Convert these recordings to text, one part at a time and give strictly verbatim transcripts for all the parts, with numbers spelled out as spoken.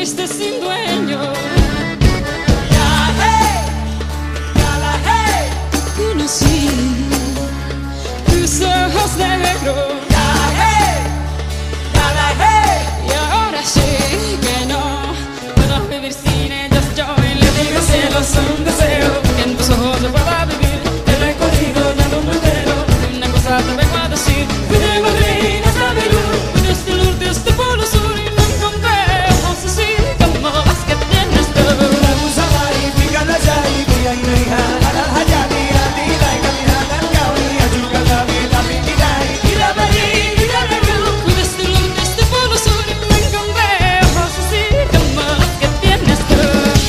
fuiste sin dueño. Ya, hey, ya la, hey. Conocí tus ojos de negro. Ya, hey, ya la, hey. Y ahora sé que no puedo vivir sin ellos. Yo y le digo cielo, es un deseo que en tus ojos yo pueda vivir. He recorrido el mundo entero. Una cosa te vengo a decir. Fui de Madrid hasta Perú, Desde el norte hasta el polo sur y no encontré ojos así como las que tienes tú. la Musabari, Picala Yari, Pia y Neija, Ala Hayati, Adila, Kamihana, Kawi, Achuka, Kavi, La Pikirai, y la Marí, y la Perú. Fui desde el norte hasta el polo sur y no encontré ojos así como las que tienes tú.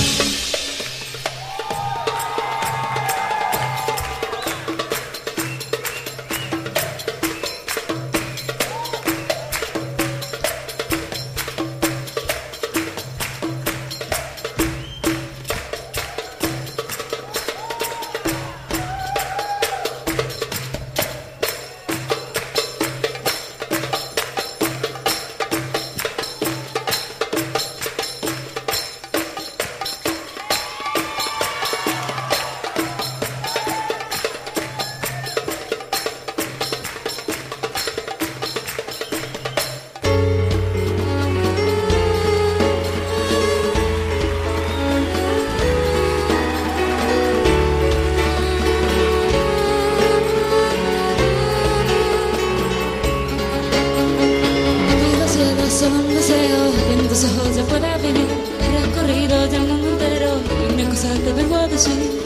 Solo un deseo que en tus ojos yo pueda vivir. He recorrido ya el mundo entero y una cosa te vengo a decir.